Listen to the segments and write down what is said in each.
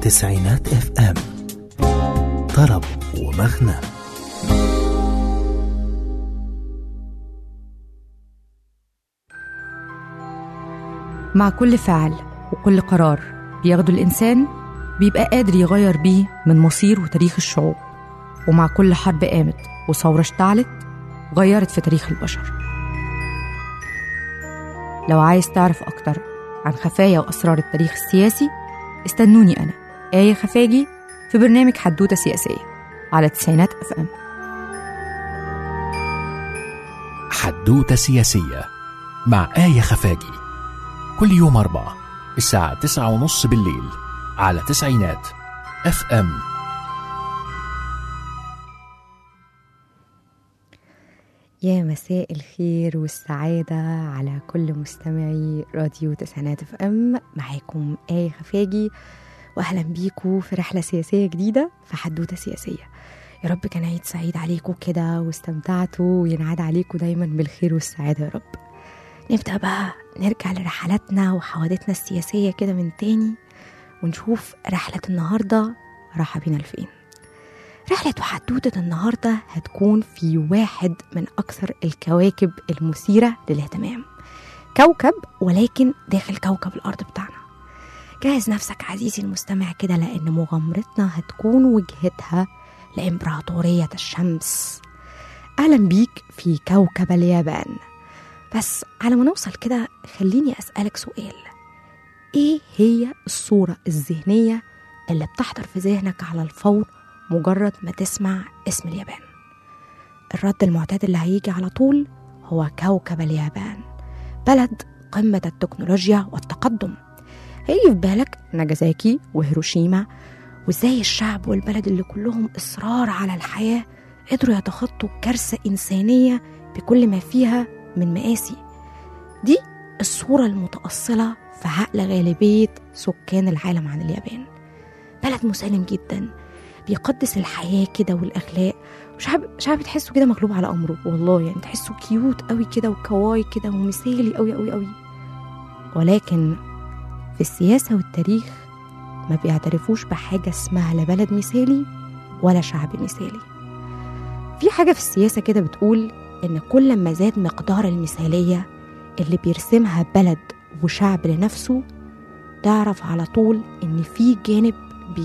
تسعينات اف ام. طرب ومغنى. مع كل فعل وكل قرار بياخده الإنسان بيبقى قادر يغير بيه من مصير وتاريخ الشعوب، ومع كل حرب قامت وثورة اشتعلت غيرت في تاريخ البشر. لو عايز تعرف أكتر عن خفايا وأسرار التاريخ السياسي استنوني أنا آية خفاجي في برنامج حدوتة سياسية على تسعينات اف ام. حدوتة سياسية مع آية خفاجي كل يوم 4 الساعة 9:30 بالليل على تسعينات اف ام. يا مساء الخير والسعادة على كل مستمعي راديو تسعينات اف ام. معاكم آية خفاجي وأهلا بيكم في رحلة سياسية جديدة في حدوتة سياسية. يا رب كان عيد سعيد عليكم كده واستمتعتوا وينعاد عليكم دايما بالخير والسعادة يا رب. نبدأ بقى نرجع لرحلاتنا وحوادثنا السياسية كده من تاني ونشوف رحلة النهاردة رايحة بينا لفين. رحلة وحدوتة النهاردة هتكون في واحد من أكثر الكواكب المثيرة للاهتمام، كوكب ولكن داخل كوكب الأرض بتاعنا. جهز نفسك عزيزي المستمع كده لأن مغامرتنا هتكون وجهتها لإمبراطورية الشمس. أهلا بيك في كوكب اليابان. بس على ما نوصل كده خليني أسألك سؤال، إيه هي الصورة الذهنية اللي بتحضر في ذهنك على الفور مجرد ما تسمع اسم اليابان؟ الرد المعتاد اللي هيجي على طول هو كوكب اليابان، بلد قمة التكنولوجيا والتقدم. هيجي في بالك ناجازاكي وهيروشيما، وازاي الشعب والبلد اللي كلهم إصرار على الحياة قدروا يتخطوا كارثة إنسانية بكل ما فيها من مآسي. دي الصورة المتأصلة في عقل غالبية سكان العالم عن اليابان. بلد مسالم جدا بيقدس الحياة كده والأخلاق، شعب تحسه كده مغلوب على أمره، والله يعني تحسه كيوت قوي كده وكواي كده ومثالي قوي قوي قوي. ولكن في السياسة والتاريخ ما بيعترفوش بحاجة اسمها لا بلد مثالي ولا شعب مثالي. في حاجة في السياسة كده بتقول إن كل ما زاد مقدار المثالية اللي بيرسمها بلد وشعب لنفسه، تعرف على طول إن في جانب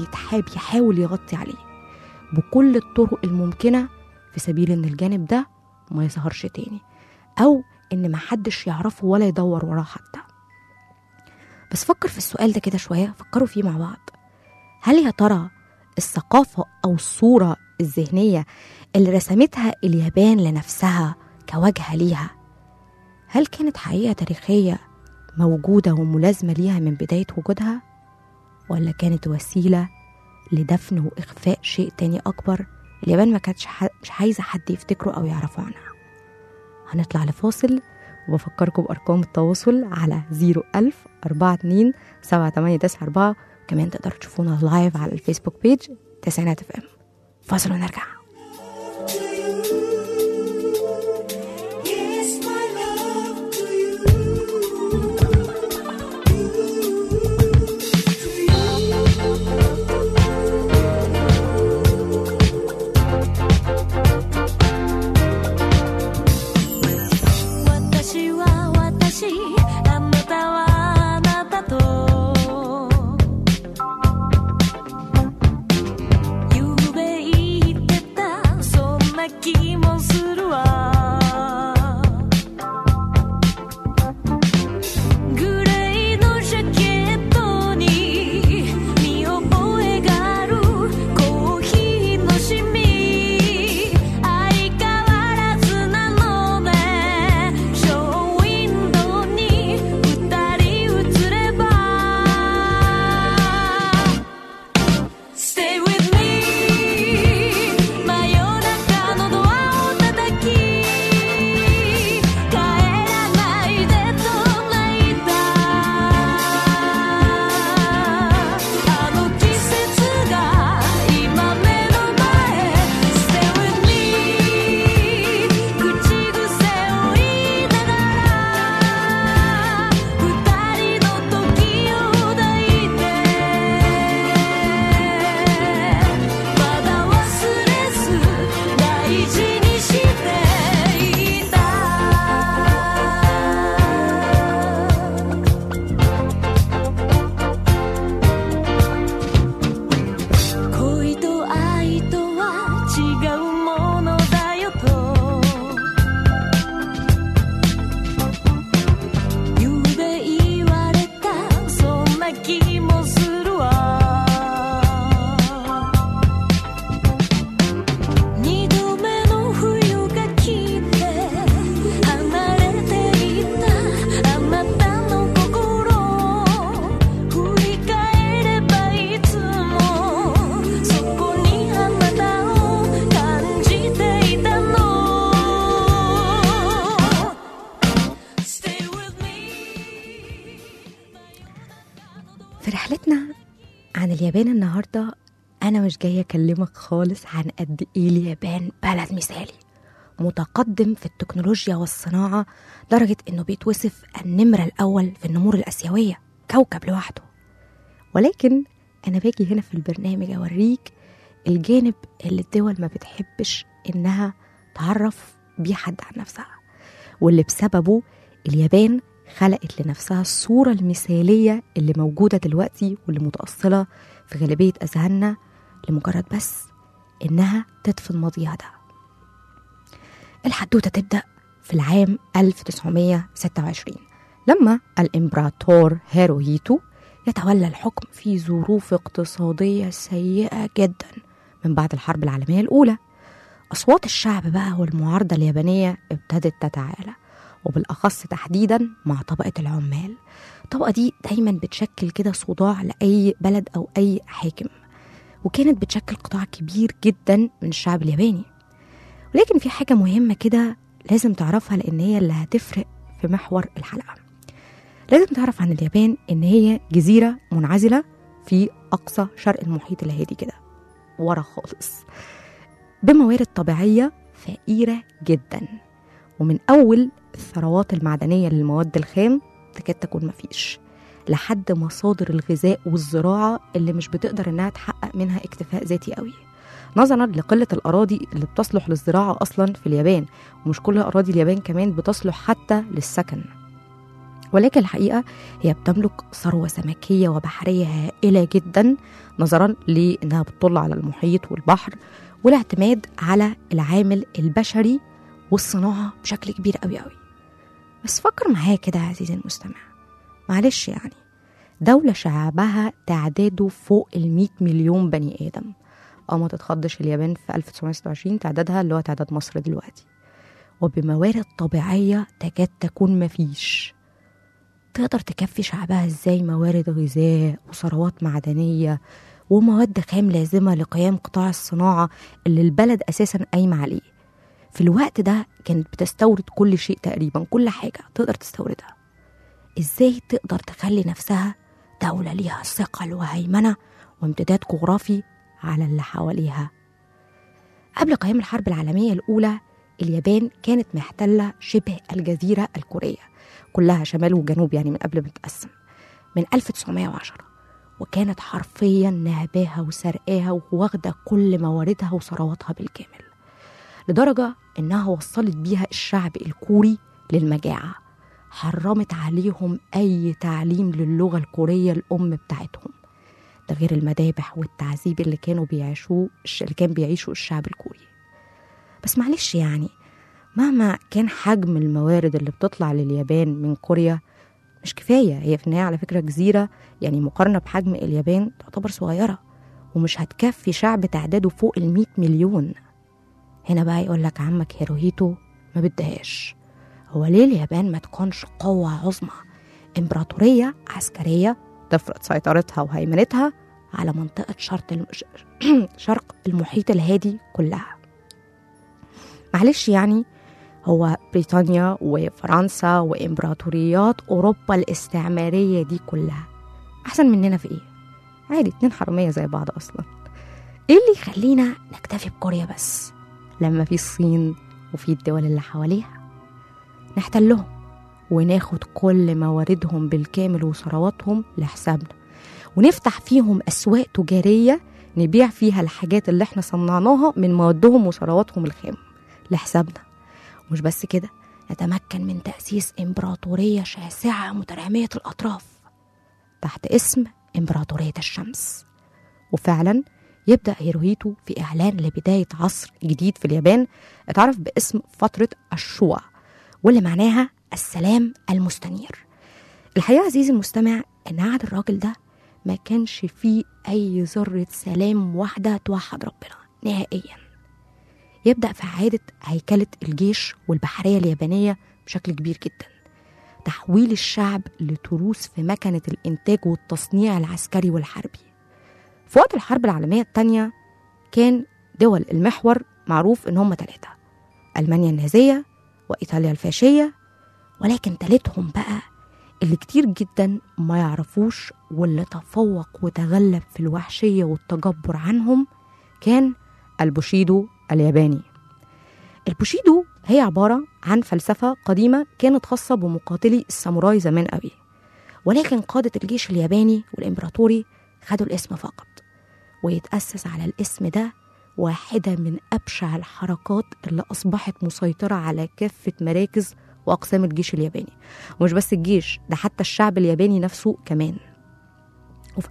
بيحاول يغطي عليه بكل الطرق الممكنة في سبيل إن الجانب ده ما يظهرش تاني، أو إن ما حدش يعرفه ولا يدور وراه حتى. بس فكر في السؤال ده كده شوية، فكروا فيه مع بعض. هل يا ترى الثقافة أو الصورة الذهنية اللي رسمتها اليابان لنفسها كواجهة ليها، هل كانت حقيقة تاريخية موجودة وملازمة ليها من بداية وجودها، ولا كانت وسيلة لدفن وإخفاء شيء تاني أكبر اليابان ما كانتش مش عايزة حد يفتكره أو يعرفه عنها؟ هنطلع لفاصل وبفكركم بأرقام التواصل على 010427894، كمان تقدروا تشوفونا لايف على الفيسبوك بيج تسعينات اف ام. فاصل ونرجع. في رحلتنا عن اليابان النهاردة أنا مش جاية أكلمك خالص عن قد إيه اليابان بلد مثالي متقدم في التكنولوجيا والصناعة، درجة إنه بيتوصف النمرة الأول في النمور الآسيوية، كوكب لوحده. ولكن أنا باجي هنا في البرنامج أوريك الجانب اللي الدول ما بتحبش إنها تعرف بيه حد عن نفسها، واللي بسببه اليابان خلقت لنفسها الصورة المثالية اللي موجودة دلوقتي واللي متأصلة في غالبية أذهاننا لمجرد بس إنها تدفن ماضيها ده. الحدوتة تبدأ في العام 1926 لما الإمبراطور هيروهيتو يتولى الحكم في ظروف اقتصادية سيئة جدا من بعد الحرب العالمية الأولى. أصوات الشعب بقى والمعارضة اليابانية ابتدت تتعالى، وبالأخص تحديدا مع طبقة العمال. الطبقة دي دايما بتشكل كده صداع لأي بلد أو أي حاكم، وكانت بتشكل قطاع كبير جدا من الشعب الياباني. ولكن في حاجة مهمة كده لازم تعرفها، لأن هي اللي هتفرق في محور الحلقة. لازم تعرف عن اليابان إن هي جزيرة منعزلة في أقصى شرق المحيط الهادي كده ورا خالص، بموارد طبيعية فقيرة جدا، ومن أول الثروات المعدنية للمواد الخام تكاد تكون مفيش، لحد مصادر الغذاء والزراعة اللي مش بتقدر إنها تحقق منها اكتفاء ذاتي قوي، نظرا لقلة الأراضي اللي بتصلح للزراعة أصلا في اليابان. ومش كل أراضي اليابان كمان بتصلح حتى للسكن، ولكن الحقيقة هي بتملك ثروة سمكية وبحرية هائلة جدا، نظرا لأنها بتطل على المحيط والبحر، والاعتماد على العامل البشري والصناعة بشكل كبير قوي قوي. بس فكر معايا كده يا عزيزي المستمع، معلش يعني دولة شعبها تعداده فوق 100 مليون بني آدم، ما تتخضش، اليابان في 1926 تعدادها اللي هو تعداد مصر دلوقتي، وبموارد طبيعية تكاد تكون مفيش. تقدر تكفي شعبها ازاي موارد غذاء وثروات معدنية ومواد خام لازمة لقيام قطاع الصناعة اللي البلد أساسا قايمة عليه؟ في الوقت ده كانت بتستورد كل شيء تقريبا، كل حاجة تقدر تستوردها. ازاي تقدر تخلي نفسها دولة ليها ثقل وهيمنة وامتداد جغرافي على اللي حواليها؟ قبل قيام الحرب العالمية الأولى اليابان كانت محتلة شبه الجزيرة الكورية كلها، شمال وجنوب يعني، من قبل ما تتقسم من 1910، وكانت حرفيا نهباها وسرقاها وواخدة كل مواردها وثرواتها بالكامل، لدرجة إنها وصلت بيها الشعب الكوري للمجاعة. حرمت عليهم أي تعليم للغة الكورية الأم بتاعتهم، ده غير المذابح والتعذيب اللي كان بيعيشوا الشعب الكوري. بس معلش يعني مهما كان حجم الموارد اللي بتطلع لليابان من كوريا مش كفاية. هي في النهاية على فكرة جزيرة، يعني مقارنة بحجم اليابان تعتبر صغيرة، ومش هتكفي شعب تعداده فوق 100 مليون. هنا بقى يقول لك عمك هيروهيتو ما بدهاش، هو ليه اليابان ما تكونش قوة عظمى، امبراطورية عسكرية تفرض سيطرتها وهيمنتها على منطقة شرق المحيط الهادي كلها؟ معلش يعني هو بريطانيا وفرنسا وإمبراطوريات أوروبا الاستعمارية دي كلها أحسن مننا في إيه؟ عادي، 2 حرامية زي بعض أصلا. إيه اللي يخلينا نكتفي بكوريا بس لما في الصين وفي الدول اللي حواليها نحتلهم وناخد كل مواردهم بالكامل وثرواتهم لحسابنا، ونفتح فيهم أسواق تجارية نبيع فيها الحاجات اللي احنا صنعناها من موادهم وثرواتهم الخام لحسابنا؟ مش بس كده، نتمكن من تأسيس إمبراطورية شاسعة مترامية الأطراف تحت اسم إمبراطورية الشمس. وفعلا يبدأ هيروهيتو في إعلان لبداية عصر جديد في اليابان اتعرف باسم فترة الشوا، واللي معناها السلام المستنير. الحقيقة عزيزي المستمع إن عهد الراجل ده ما كانش فيه أي ذرة سلام واحدة توحد ربنا نهائيا. يبدأ في إعادة هيكلة الجيش والبحرية اليابانية بشكل كبير جدا، تحويل الشعب لتروس في مكنة الإنتاج والتصنيع العسكري والحربي. في وقت الحرب العالمية الثانية كان دول المحور معروف إن هم 3: ألمانيا النازية وإيطاليا الفاشية، ولكن تالتهم بقى اللي كتير جدا ما يعرفوش واللي تفوق وتغلب في الوحشية والتجبر عنهم كان البوشيدو الياباني. البوشيدو هي عبارة عن فلسفة قديمة كانت خاصة بمقاتلي الساموراي زمان قوي، ولكن قادة الجيش الياباني والإمبراطوري خدوا الاسم فقط، ويتأسس على الاسم ده واحدة من أبشع الحركات اللي أصبحت مسيطرة على كافة مراكز وأقسام الجيش الياباني، ومش بس الجيش ده، حتى الشعب الياباني نفسه كمان. وفي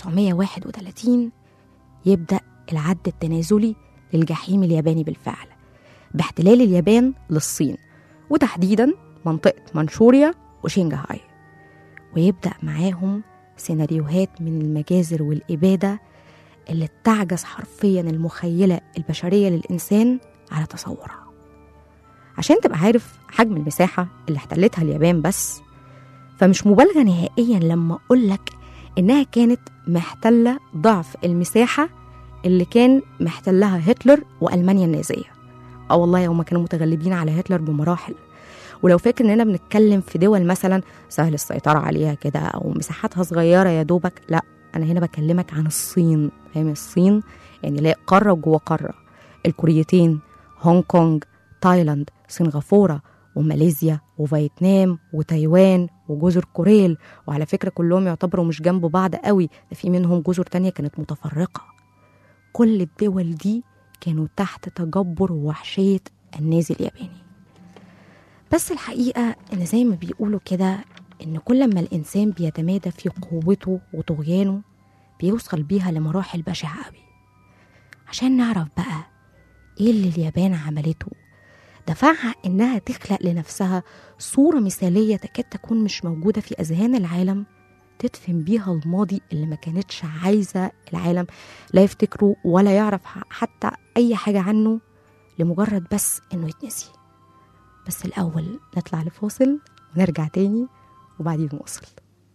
1931 يبدأ العد التنازلي للجحيم الياباني بالفعل باحتلال اليابان للصين، وتحديدا منطقة منشوريا وشنغهاي، ويبدأ معاهم سيناريوهات من المجازر والإبادة اللي تعجز حرفيا المخيلة البشرية للإنسان على تصورها. عشان تبقى عارف حجم المساحة اللي احتلتها اليابان بس، فمش مبالغة نهائيا لما أقولك إنها كانت محتلة ضعف المساحة اللي كان محتلها هتلر وألمانيا النازية. والله هما كانوا متغلبين على هتلر بمراحل. ولو فاكر إننا بنتكلم في دول مثلا سهل السيطرة عليها كده أو مساحتها صغيرة يا دوبك، لا، أنا هنا بكلمك عن الصين. فاهم؟ الصين يعني لا قارة جوا قارة، الكوريتين، هونج كونج، تايلاند، سنغافورة وماليزيا وفيتنام وتايوان وجزر كوريل. وعلى فكرة كلهم يعتبروا مش جنب بعض قوي، ده في منهم جزر تانية كانت متفرقة. كل الدول دي كانوا تحت تجبر ووحشية النازي الياباني. بس الحقيقة إن زي ما بيقولوا كده، إن كل ما الإنسان بيتمادى في قوته وطغيانه بيوصل بيها لمراحل بشعة قوي. عشان نعرف بقى إيه اللي اليابان عملته، دفعها إنها تخلق لنفسها صورة مثالية تكاد تكون مش موجودة في أذهان العالم، تدفن بيها الماضي اللي ما كانتش عايزة العالم لا يفتكره ولا يعرف حتى أي حاجة عنه، لمجرد بس إنه يتنسي. بس الأول نطلع لفاصل ونرجع تاني وبعدين نوصل.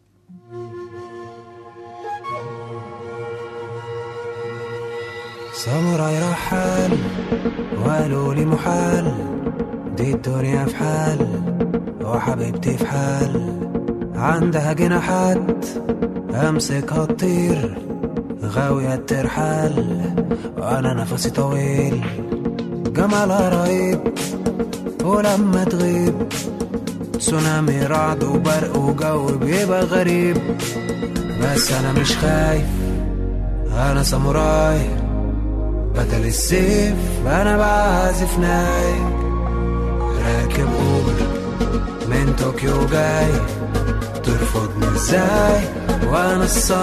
ساموراي رحال وقالوا لي محال، دي الدنيا في حال وحبيبتي في حال، عندها جناحات امسكها تطير، غاوية ترحال وانا نفسي طويل، جمالها رهيب ولما تغيب تسونامي رعد وبرق وجو بيبقى غريب. بس انا مش خايف، انا ساموراي، بدل السيف انا بعزف ناي، راكب اوبر من طوكيو جاي، ترفضني ازاي وانا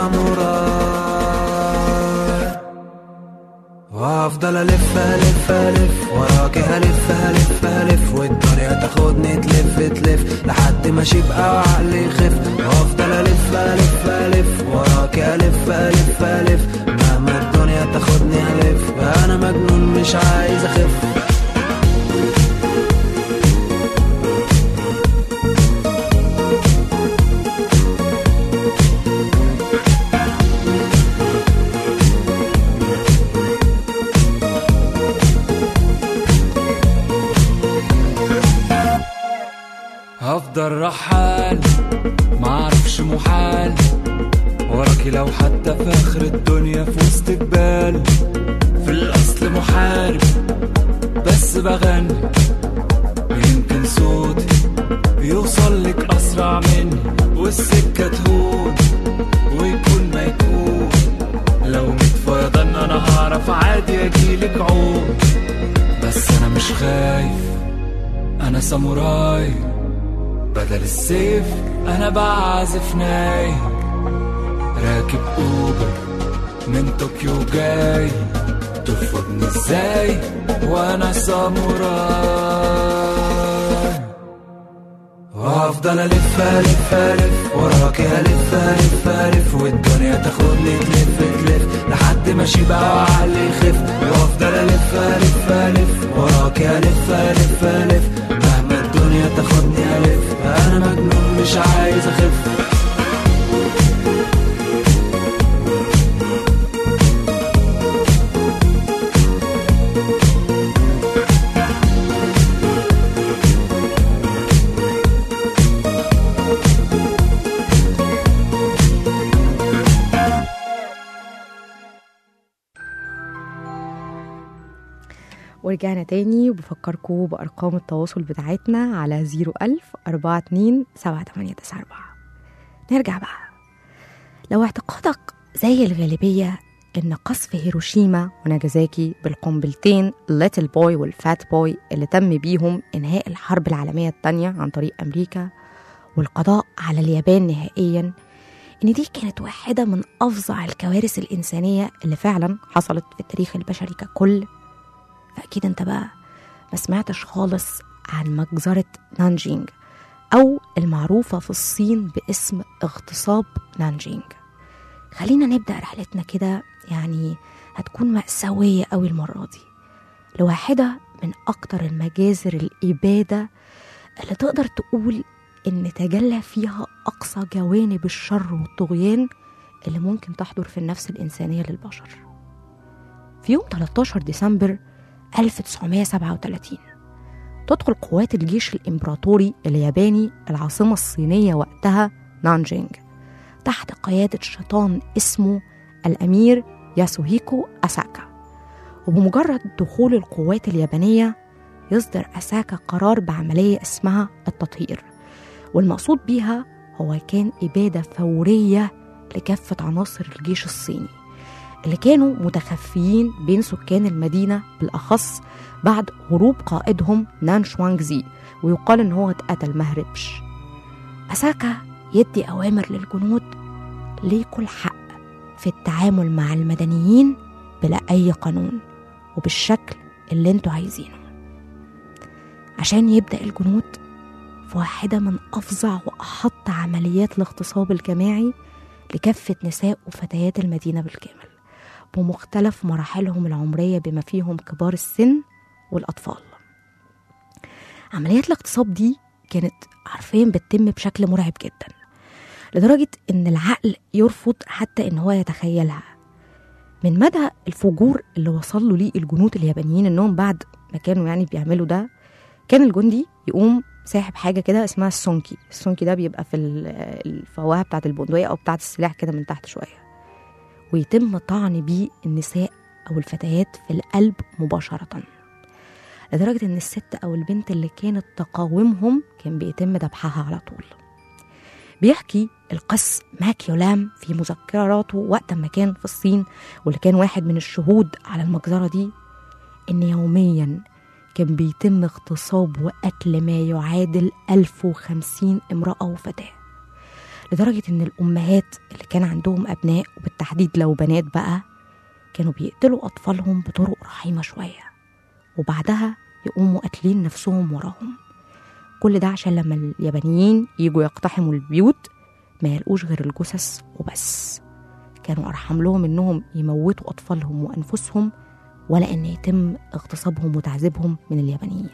الساموراي، وافضل الف الف الف وراكي، هلف هلف هلف والدنيا تاخدني تلف تلف لحد ما اشيبقى وعقلي يخف، وافضل الف الف الف وراكي، الف الف الف مهما الدنيا تاخدني الف، انا مجنون مش عايز اخف. هفضل رحال معرفش محال، وراكي لو حتى في اخر الدنيا في وسط جبال، في الاصل محارب بس بغني، ويمكن صوتي يوصل لك اسرع مني، والسكة تهون ويكون ما يكون، لو متفيضان انا هعرف عادي اجيلك عود. بس انا مش خايف، انا ساموراي، بدل السيف انا بعزف ناي، راكب اوبر من طوكيو جاي، ترفضني ازاي وانا ساموراي، وافضل الف الف الف وراكي، الف الف الف والدنيا تاخدني تلف تلف لحد ما اشيبقى وعقلي يخف، وافضل الف الف الف وراكي، الف الف الف مهما الدنيا تاخدني الف، انا مجنون مش عايز اخف. ورجعنا تاني وبفكركم بأرقام التواصل بتاعتنا على 010427894. نرجع بقى. لو اعتقادك زي الغالبية إن قصف هيروشيما وناجازاكي بالقنبلتين الليتل بوي والفات بوي اللي تم بيهم إنهاء الحرب العالمية التانية عن طريق أمريكا والقضاء على اليابان نهائياً، إن دي كانت واحدة من أفظع الكوارث الإنسانية اللي فعلاً حصلت في التاريخ البشري ككل، فأكيد أنت بقى ما سمعتش خالص عن مجزرة نانجينج أو المعروفة في الصين باسم اغتصاب نانجينج. خلينا نبدأ رحلتنا كده، يعني هتكون مأساوية قوي المرة دي، لواحدة من أكتر المجازر الإبادة اللي تقدر تقول إن تجلى فيها أقصى جوانب الشر والطغيان اللي ممكن تحضر في النفس الإنسانية للبشر. في يوم 13 ديسمبر 1937 تدخل قوات الجيش الإمبراطوري الياباني العاصمة الصينية وقتها نانجينج تحت قيادة شيطان اسمه الأمير ياسوهيكو أساكا. وبمجرد دخول القوات اليابانية يصدر أساكا قرار بعملية اسمها التطهير، والمقصود بيها هو كان إبادة فورية لكافة عناصر الجيش الصيني اللي كانوا متخفيين بين سكان المدينة، بالأخص بعد هروب قائدهم نان شوانغزي، ويقال إن هو اتقتل مهربش. أساكا يدي أوامر للجنود ليكوا الحق في التعامل مع المدنيين بلا أي قانون وبالشكل اللي انتوا عايزينه، عشان يبدأ الجنود في واحدة من أفظع وأحط عمليات الاغتصاب الجماعي لكافة نساء وفتيات المدينة بالكامل بمختلف مراحلهم العمرية بما فيهم كبار السن والأطفال. عمليات الاغتصاب دي كانت حرفيا بتتم بشكل مرعب جدا، لدرجة إن العقل يرفض حتى إن هو يتخيلها. من مدى الفجور اللي وصل له ليه الجنود اليابانيين، إنهم بعد ما كانوا يعني بيعملوا ده، كان الجندي يقوم ساحب حاجة كده اسمها السونكي. السونكي ده بيبقى في الفواهة بتاعة البندقية أو بتاعة السلاح كده من تحت شوية، ويتم طعن بيه النساء أو الفتيات في القلب مباشرة، لدرجة إن الست أو البنت اللي كانت تقاومهم كان بيتم ذبحها على طول. بيحكي القس ماكيولام في مذكراته وقت ما كان في الصين، واللي كان واحد من الشهود على المجزرة دي، إن يومياً كان بيتم اغتصاب وقتل ما يعادل 1050 امرأة وفتاة، لدرجة إن الأمهات اللي كان عندهم أبناء، وبالتحديد لو بنات بقى، كانوا بيقتلوا أطفالهم بطرق رحيمة شوية، وبعدها يقوموا قاتلين نفسهم وراهم. كل ده عشان لما اليابانيين يجوا يقتحموا البيوت ما يلقوش غير الجثث وبس. كانوا أرحم لهم إنهم يموتوا أطفالهم وأنفسهم، ولا إن يتم اغتصابهم وتعذيبهم من اليابانيين.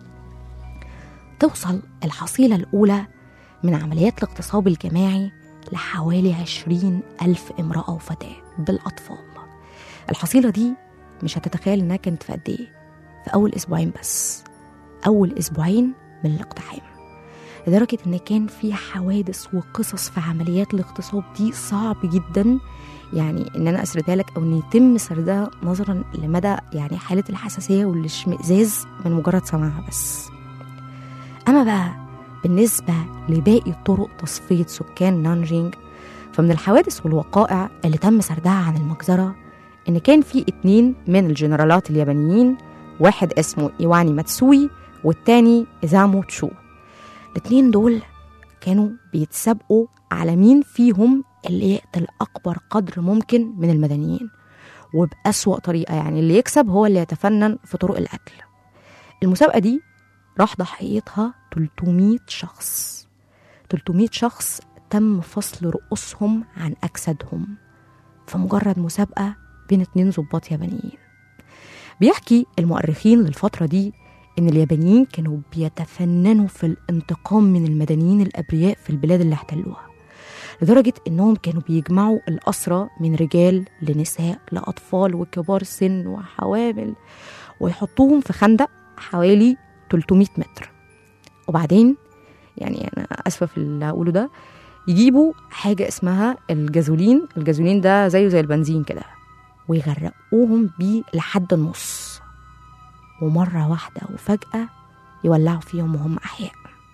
توصل الحصيلة الأولى من عمليات الاغتصاب الجماعي لحوالي 20,000 امرأة وفتاة بالأطفال. الحصيلة دي مش هتتخيل إنها كانت في قد إيه، في أول أسبوعين بس، أول أسبوعين من الاقتحام، لدرجة إن كان في حوادث وقصص في عمليات الاغتصاب دي صعب جدا يعني إن أنا أسردها لك أو إن يتم سردها، نظرا لمدى يعني حالة الحساسية والاشمئزاز من مجرد سماعها بس. أما بقى بالنسبة لباقي طرق تصفية سكان نانجينج، فمن الحوادث والوقائع اللي تم سردها عن المجزرة إن كان في 2 من الجنرالات اليابانيين، واحد اسمه إيواني ماتسوي والتاني إزامو تشو. الاتنين دول كانوا بيتسابقوا على مين فيهم اللي يقتل أكبر قدر ممكن من المدنيين وبأسوأ طريقة، يعني اللي يكسب هو اللي يتفنن في طرق القتل. المسابقة دي راح ضحيتها 300 شخص. 300 شخص تم فصل رؤوسهم عن أجسادهم في مجرد مسابقة بين 2 ضباط يابانيين. بيحكي المؤرخين للفترة دي إن اليابانيين كانوا بيتفننوا في الانتقام من المدنيين الأبرياء في البلاد اللي احتلوها، لدرجة إنهم كانوا بيجمعوا الأسرى من رجال لنساء لأطفال وكبار سن وحوامل، ويحطوهم في خندق حوالي 300 متر. وبعدين يعني أنا أسفة في اللي أقوله ده، يجيبوا حاجة اسمها الجازولين. الجازولين ده زيه زي البنزين كده، ويغرقوهم بيه لحد النص. ومرة واحدة وفجأة يولعوا فيهم وهم أحياء.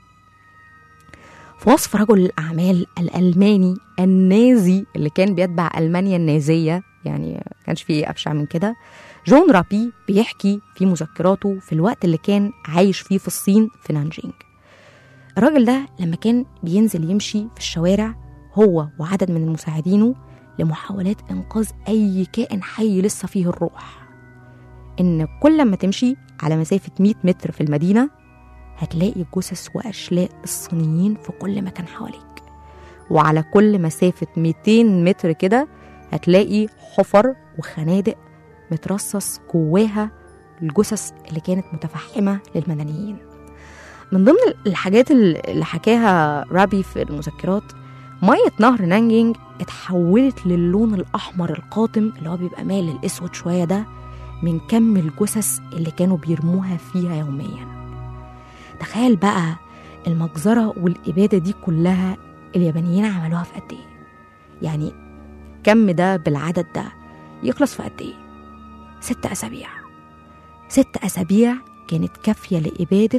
في وصف رجل الأعمال الألماني النازي اللي كان بيتبع ألمانيا النازية، يعني كانش فيه أبشع من كده، جون رابي بيحكي في مذكراته في الوقت اللي كان عايش فيه في الصين في نانجينج. الراجل ده لما كان بينزل يمشي في الشوارع هو وعدد من المساعدينه لمحاولات إنقاذ أي كائن حي لسه فيه الروح، إن كل ما تمشي على مسافة 100 متر في المدينة هتلاقي جثث وأشلاء الصينيين في كل مكان حواليك، وعلى كل مسافة 200 متر كده هتلاقي حفر وخنادق مترصص جواها الجثث اللي كانت متفحمة للمدنيين. من ضمن الحاجات اللي حكاها رابي في المذكرات، مية نهر نانجينج اتحولت للون الأحمر القاتم اللي هو بيبقى مايل للأسود شوية ده من كم الجثث اللي كانوا بيرموها فيها يوميا. تخيل بقى المجزرة والإبادة دي كلها اليابانيين عملوها في قد ايه؟ يعني كم ده بالعدد ده يخلص في قد ايه؟ 6 أسابيع. 6 أسابيع كانت كافية لإبادة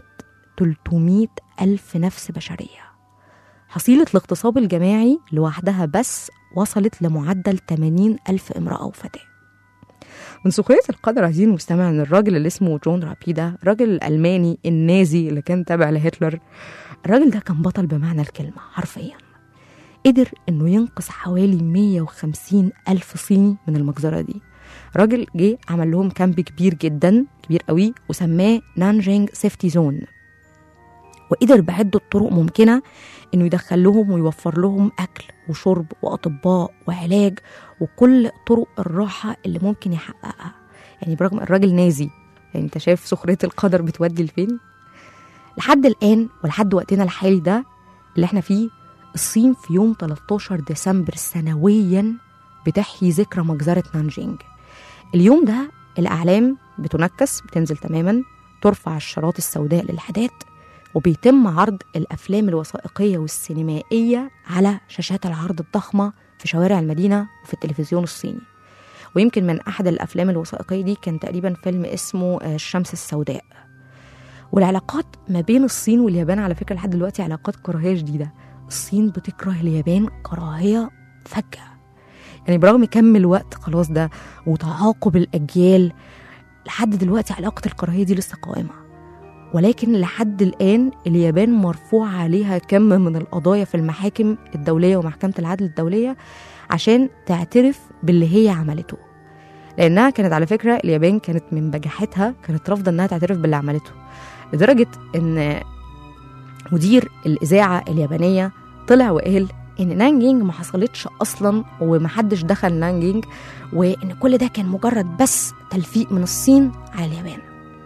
300,000 نفس بشرية. حصيلة الاغتصاب الجماعي لوحدها بس وصلت لمعدل 80,000 امرأة وفتاة. من سخرية القدر عايزين مستمع ان الراجل اللي اسمه جون رابي ده، الراجل الألماني النازي اللي كان تابع لهتلر، الراجل ده كان بطل بمعنى الكلمة حرفيا. قدر انه ينقذ حوالي 150,000 صيني من المجزرة دي. راجل جه عمل لهم كامب كبير جدا، كبير قوي، وسماه نانجينج سيفتي زون، وقدر بعدة طرق ممكنة انه يدخل لهم ويوفر لهم اكل وشرب واطباء وعلاج وكل طرق الراحة اللي ممكن يحققها. يعني برغم الراجل نازي، يعني انت شايف سخرية القدر بتودي لفين. لحد الآن ولحد وقتنا الحالي ده اللي احنا فيه، الصين في يوم 13 ديسمبر سنويا بتحيي ذكرى مجزرة نانجينج. اليوم ده الأعلام بتنكس، بتنزل تماما، ترفع الشراط السوداء للحدات، وبيتم عرض الأفلام الوثائقية والسينمائية على شاشات العرض الضخمة في شوارع المدينة وفي التلفزيون الصيني. ويمكن من أحد الأفلام الوثائقية دي كان تقريبا فيلم اسمه الشمس السوداء. والعلاقات ما بين الصين واليابان على فكرة لحد دلوقتي علاقات كراهية شديدة. الصين بتكره اليابان كراهية فجأة، يعني برغم كم الوقت خلاص ده وتعاقب الأجيال، لحد دلوقتي علاقة الكراهية دي لسه قائمة. ولكن لحد الآن اليابان مرفوع عليها كم من القضايا في المحاكم الدولية ومحكمة العدل الدولية عشان تعترف باللي هي عملته. لأنها كانت على فكرة اليابان كانت من بجاحتها كانت رافضة أنها تعترف باللي عملته، لدرجة أن مدير الإذاعة اليابانية طلع وقال إن نانجينج ما حصلتش أصلا ومحدش دخل نانجينج، وإن كل ده كان مجرد بس تلفيق من الصين على اليابان.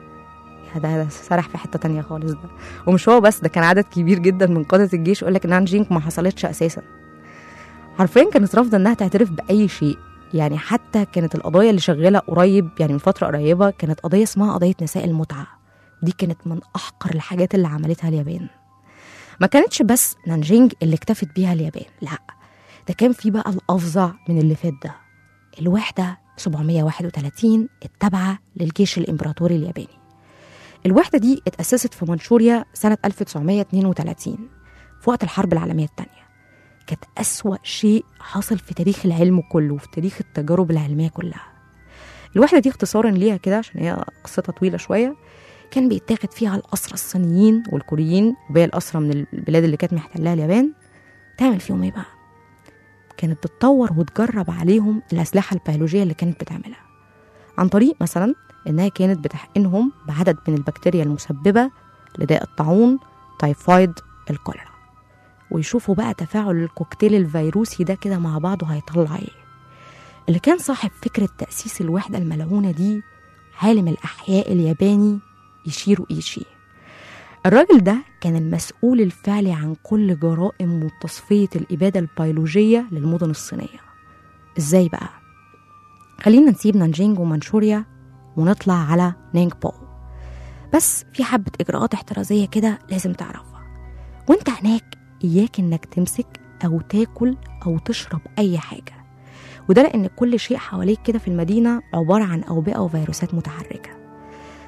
ده سرح في حتة تانية خالص ده. ومش هو بس، ده كان عدد كبير جدا من قادة الجيش يقول لك نانجينج ما حصلتش أساسا. حرفيا كانت رافضة أنها تعترف بأي شيء. يعني حتى كانت القضايا اللي شغالة قريب، يعني من فترة قريبة، كانت قضية اسمها قضية نساء المتعة. دي كانت من أحقر الحاجات اللي عملتها اليابان. ما كانتش بس نانجينج اللي اكتفت بيها اليابان، لا، ده كان في بقى الأفظع من اللي فات ده. الوحدة 731 التابعة للجيش الإمبراطوري الياباني. الوحدة دي اتأسست في منشوريا سنة 1932 في وقت الحرب العالمية الثانية. كانت أسوأ شيء حصل في تاريخ العلم كله وفي تاريخ التجارب العلمية كلها. الوحدة دي اختصارا ليها كده عشان هي قصتها طويلة شوية، كان بيتاخد فيها الأسرى الصينيين والكوريين وباقي الأسرى من البلاد اللي كانت محتلها اليابان. تعمل فيهم ايه بقى؟ كانت بتطور وتجرب عليهم الأسلحة البيولوجية اللي كانت بتعملها، عن طريق مثلا إنها كانت بتحقنهم بعدد من البكتيريا المسببة لداء الطاعون، تايفويد، الكوليرا، ويشوفوا بقى تفاعل الكوكتيل الفيروسي ده كده مع بعضه هيطلع ايه. اللي كان صاحب فكرة تأسيس الوحدة الملعونة دي عالم الأحياء الياباني يشيرو إيشي. الراجل ده كان المسؤول الفعلي عن كل جرائم وتصفية الإبادة البيولوجية للمدن الصينية. إزاي بقى؟ خلينا نسيب نانجينج ومنشوريا ونطلع على نينغبو. بس في حبة إجراءات احترازية كده لازم تعرفها وانت هناك. إياك إنك تمسك أو تاكل أو تشرب أي حاجة، وده لأن كل شيء حواليك كده في المدينة عبارة عن أوبئة وفيروسات متحركة.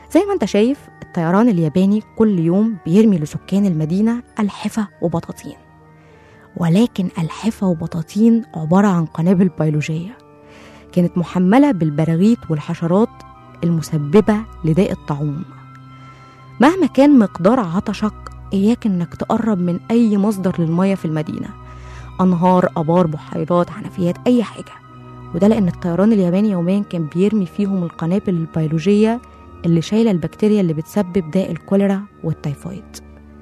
زي ما انت شايف الطيران الياباني كل يوم بيرمي لسكان المدينة ألحفة وبطاطين، ولكن ألحفة وبطاطين عبارة عن قنابل بيولوجية كانت محملة بالبراغيث والحشرات المسببة لداء الطاعون. مهما كان مقدار عطشك إياك إنك تقرب من أي مصدر للمية في المدينة، أنهار، أبار، بحيرات، حنفيات، أي حاجة. وده لأن الطيران الياباني يوميا كان بيرمي فيهم القنابل البيولوجية اللي شايلة البكتيريا اللي بتسبب داء الكوليرا والتيفويد.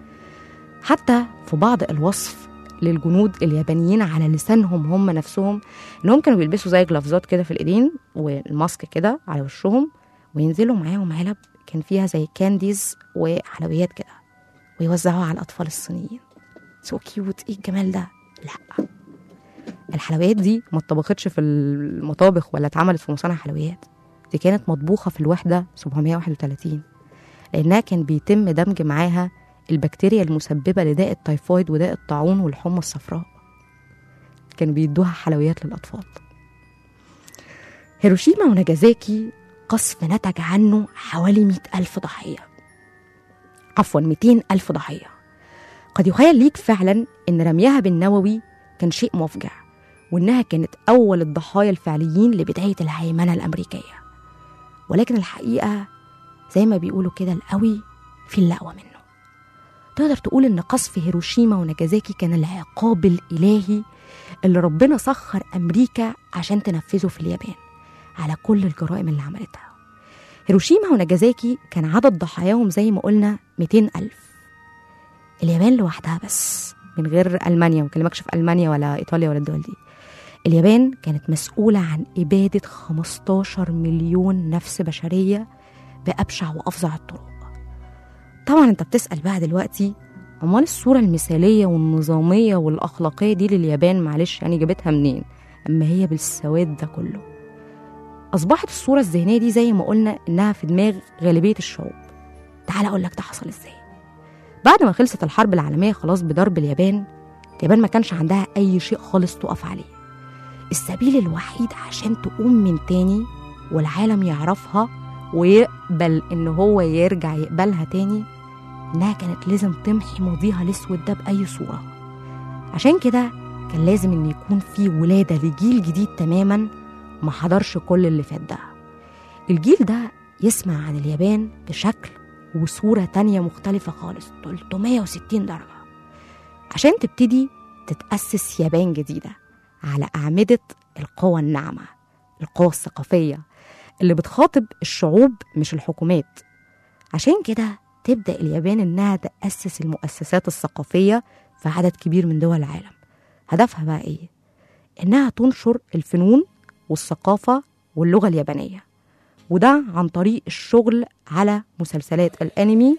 حتى في بعض الوصف للجنود اليابانيين على لسانهم هم نفسهم إنهم كانوا بيلبسوا زي جلافزات كده في الإيدين والماسك كده على وشهم، وينزلوا معاهم علب كان فيها زي كانديز وحلويات كده ويوزعوها على الأطفال الصينيين. سو كيوت، إيه الجمال ده؟ لأ، الحلويات دي ما اتطبختش في المطابخ ولا اتعملت في مصانع حلويات، دي كانت مطبوخة في الوحدة 731 لأنها كان بيتم دمج معاها البكتيريا المسببة لداء التيفويد وداء الطاعون والحمى الصفراء. كانوا بيدوها حلويات للأطفال. هيروشيما وناجازاكي قصف نتج عنه حوالي 100,000 ضحية، عفوا 200,000 ضحية. قد يخيل ليك فعلا إن رميها بالنووي كان شيء مفجع، وإنها كانت أول الضحايا الفعليين لبداية الهيمنة الأمريكية، ولكن الحقيقة زي ما بيقولوا كده القوي في اللقوة منه. تقدر تقول إن قصف هيروشيما وناجازاكي كان العقاب الإلهي اللي ربنا سخر أمريكا عشان تنفذه في اليابان على كل الجرائم اللي عملتها. هيروشيما وناجازاكي كان عدد ضحاياهم زي ما قلنا 200,000. اليابان لوحدها بس من غير ألمانيا، مكلمكش في ألمانيا ولا إيطاليا ولا الدول دي. اليابان كانت مسؤولة عن إبادة 15 مليون نفس بشرية بأبشع وأفظع الطرق. طبعا انت بتسأل بقى دلوقتي أمال الصورة المثالية والنظامية والأخلاقية دي لليابان معلش يعني جابتها منين أما هي بالسواد ده كله؟ أصبحت الصورة الذهنية دي زي ما قلنا إنها في دماغ غالبية الشعوب. تعال أقول لك ده حصل إزاي. بعد ما خلصت الحرب العالمية خلاص بضرب اليابان ما كانش عندها أي شيء خالص تقف عليه. السبيل الوحيد عشان تقوم من تاني والعالم يعرفها ويقبل إن هو يرجع يقبلها تاني إنها كانت لازم تمحي ماضيها الأسود ده بأي صورة. عشان كده كان لازم إن يكون في ولادة لجيل جديد تماما ما حضرش كل اللي فات ده. الجيل ده يسمع عن اليابان بشكل وصورة تانية مختلفة خالص 360 درجة، عشان تبتدي تتأسس يابان جديدة على أعمدة القوى الناعمة، القوى الثقافية اللي بتخاطب الشعوب مش الحكومات. عشان كده تبدأ اليابان إنها تأسس المؤسسات الثقافية في عدد كبير من دول العالم. هدفها بقى إيه؟ إنها تنشر الفنون والثقافة واللغة اليابانية، وده عن طريق الشغل على مسلسلات الأنمي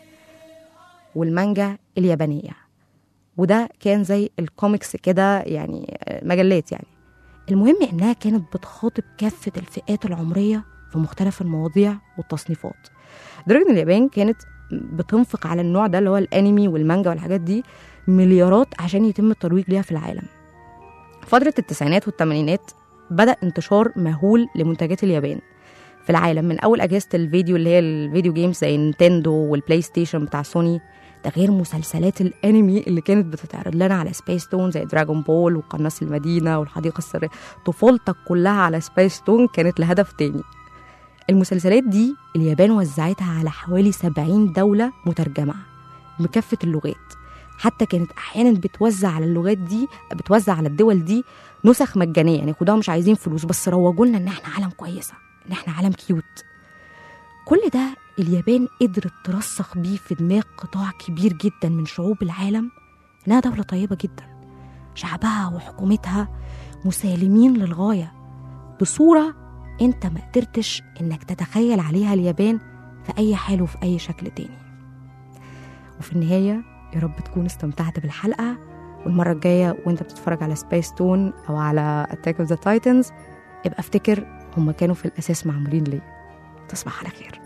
والمانجا اليابانية، وده كان زي الكوميكس كده يعني مجلات يعني. المهم إنها كانت بتخاطب كافة الفئات العمرية في مختلف المواضيع والتصنيفات، لدرجة إن اليابان كانت بتنفق على النوع ده اللي هو الأنمي والمانجا والحاجات دي مليارات عشان يتم الترويج ليها في العالم. فترة التسعينات والثمانينات بدأ انتشار مهول لمنتجات اليابان في العالم، من أول أجهزة الفيديو اللي هي الفيديو جيمز زي نينتندو والبلاي ستيشن بتاع سوني، ده غير مسلسلات الأنمي اللي كانت بتتعرض لنا على سبيس تون زي دراجون بول وقناص المدينة والحديقة السرية. طفولتك كلها على سبيس تون كانت لهدف تاني. المسلسلات دي اليابان وزعتها على حوالي 70 دولة مترجمة بكافة اللغات، حتى كانت أحيانا بتوزع على اللغات دي، بتوزع على الدول دي نسخ مجانية، يعني خدوها مش عايزين فلوس بس روجوا لنا إن احنا عالم كويسة، إن احنا عالم كيوت. كل ده اليابان قدرت ترسخ بيه في دماغ قطاع كبير جدا من شعوب العالم إنها دولة طيبة جدا، شعبها وحكومتها مسالمين للغاية بصورة انت ما قدرتش انك تتخيل عليها اليابان في اي حال وفي اي شكل تاني. وفي النهاية يا رب تكون استمتعت بالحلقة، والمرة الجاية وانت بتتفرج على سبيس تون او على Attack of the Titans ابقى افتكر هم كانوا في الاساس معمولين ليه. تصبح على خير.